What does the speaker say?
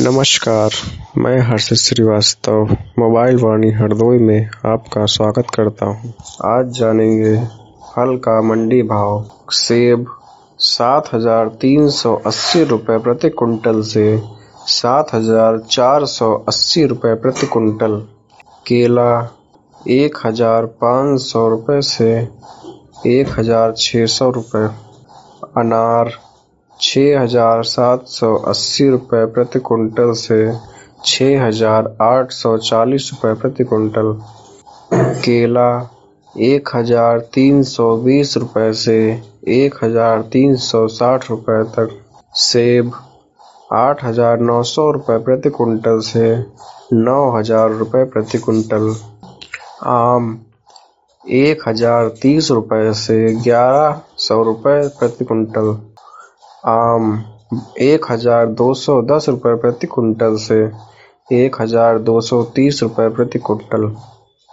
नमस्कार, मैं हर्षित श्रीवास्तव मोबाइल वाणी हरदोई में आपका स्वागत करता हूं। आज जानेंगे फल का मंडी भाव। सेब 7,380 रुपये प्रति कुंटल से 7,480 रुपये प्रति कुंटल। केला 1,500 रुपये से 1,600 रुपये। अनार 6,780 रुपये प्रति कुंटल से 6,840 रुपये प्रति कुंटल। केला 1,320 रुपये से 1,360 रुपये तक। सेब 8,900 रुपये प्रति कुंटल से 9,000 रुपये प्रति कुंटल। आम 1,030 रुपये से 1,100 रुपये प्रति कुंटल। आम 1,210 रुपये प्रति कुंटल से 1,230 रुपये प्रति कुंटल।